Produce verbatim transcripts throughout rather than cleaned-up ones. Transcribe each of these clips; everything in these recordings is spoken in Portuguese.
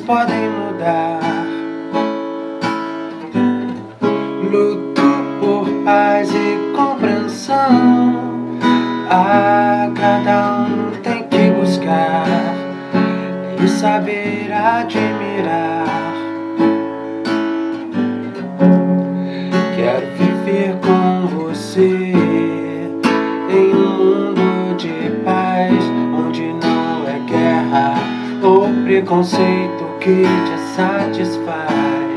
podem mudar. Luto por paz e compreensão. A cada um tem que buscar e saber admirar. Quero viver com você em um mundo de paz, onde não é guerra ou preconceito que te satisfaz.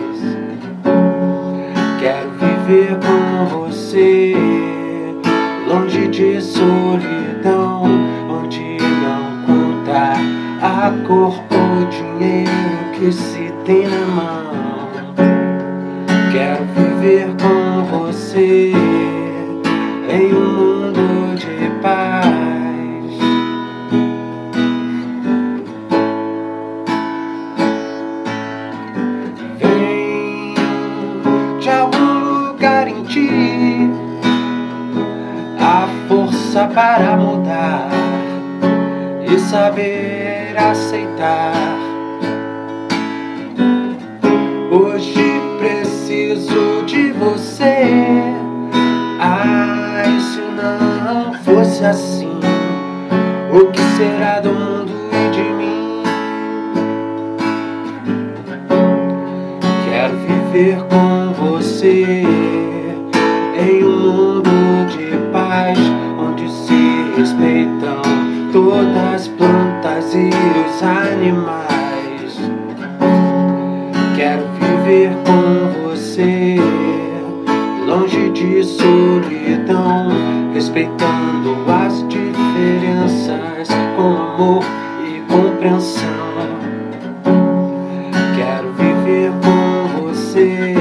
Quero viver com você longe de solidão, onde não conta a cor ou dinheiro que se tem na mão. Quero viver com você em um mundo de paz. Vem de algum lugar em ti a força para mudar e saber aceitar. Hoje preciso de você. Ah, e se não fosse assim, o que será do mundo e de mim? Quero viver com você em um mundo de paz, onde se respeitam todas as plantas e os animais. Quero viver com você longe de solidão, respeitando as diferenças com amor e compreensão. Quero viver com você